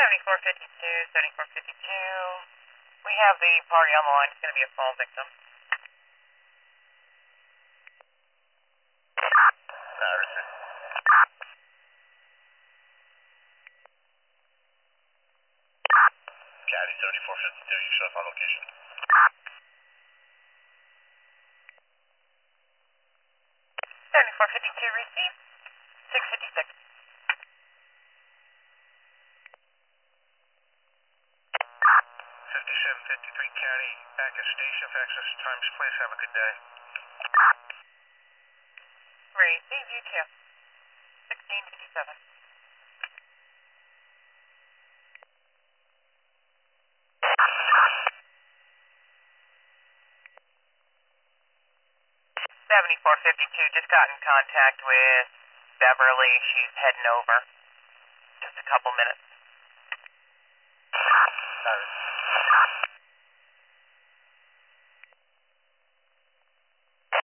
7452, 7452. We have the party on the line. It's going to be a fall victim. Patterson. Caddy 7452, you show us on location. 7452 received. 656. 5753 Caddy, back at station, access times, please have a good day. Receive you too. 1657. Just got in contact with Beverly. She's heading over. Just a couple minutes. Patterson.